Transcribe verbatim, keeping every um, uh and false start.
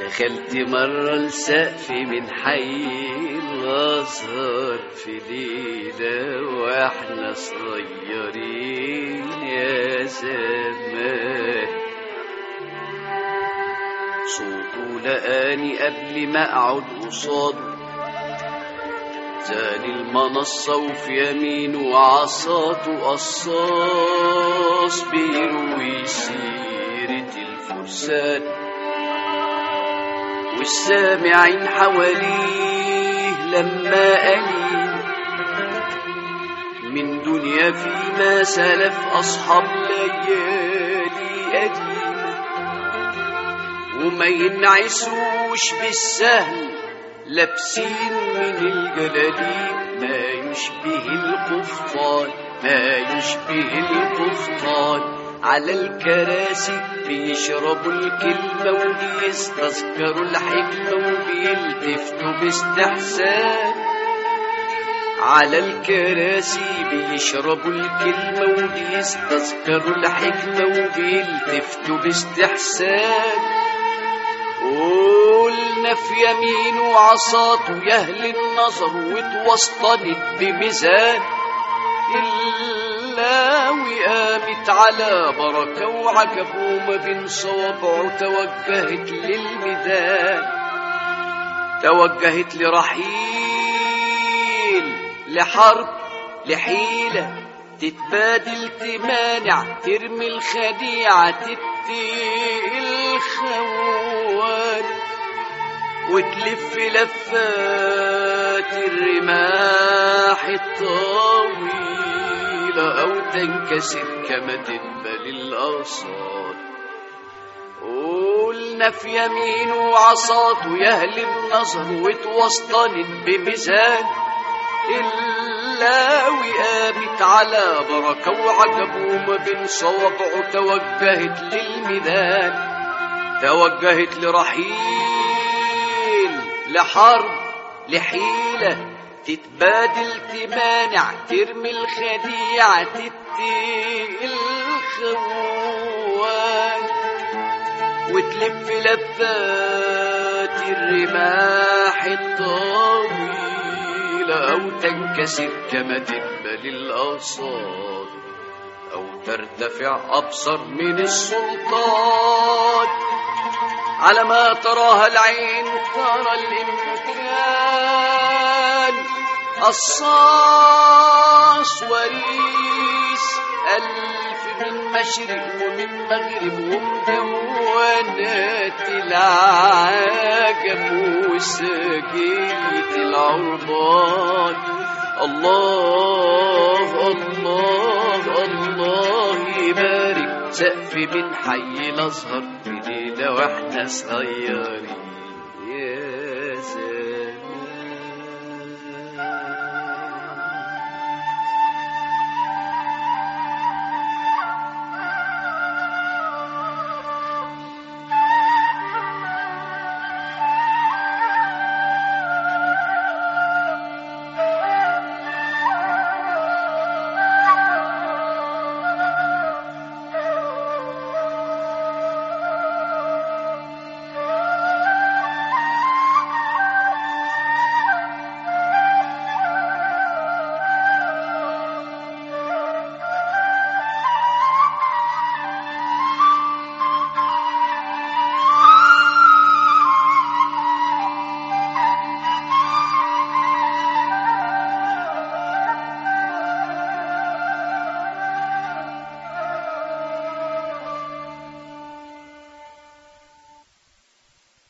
دخلت مرة لسقف من حي الأزهر في ليلة واحنا صغيرين يا زمان. صوته لقاني قبل ما اقعد قصاده، زان المنصة وفي يمينه عصاته قصاص بيروي سيرة الفرسان، والسامعين حواليه لما قالي من دنيا فيما سلف أصحاب ليالي قديمة، وما ينعسوش بالسهل لابسين من الجلاليب ما يشبه القفطان ما يشبه القفطان. على الكراسي بيشربوا الكلمة وبيستذكروا الحكمة وبيلتفتوا باستحسان. على الكراسي بيشربوا الكلمة وبيستذكروا الحكمة وبيلتفتوا باستحسان. قلنا في يمينه عصاته يهل النظر واتوسطنت بميزان، اللاوي قامت على بركة وعجب وما بين صوابعه توجهت للميدان، توجهت لرحيل لحرب لحيلة تتبادل تمانع ترمي الخديعة تتقي الخوان، وتلف لفات الرماح الطويلة أو تنكسر كما تنبل الأغصان. قلنا في يمينه عصاته يهل النظر واتوسطنت بميزان، اللاوي قامت على بركة وعجب وما بين صوابعه توجهت للميدان، توجهت لرحيل لحرب لحيلة تتبادل تمانع ترمي الخديعة تتقي الخوان، وتلف لفات الرماح الطويلة أو تنكسر كما تنبل الأغصان، أو ترتفع أبصر من السلطان. على ما تراها العين ترى الإمكان، قصاص وريس ألف من مشرق ومن مغرب ومدونات العجب وسجية العربان. الله الله الله يبارك سقف من حي الأزهر في ليلة واحنا صغيرين.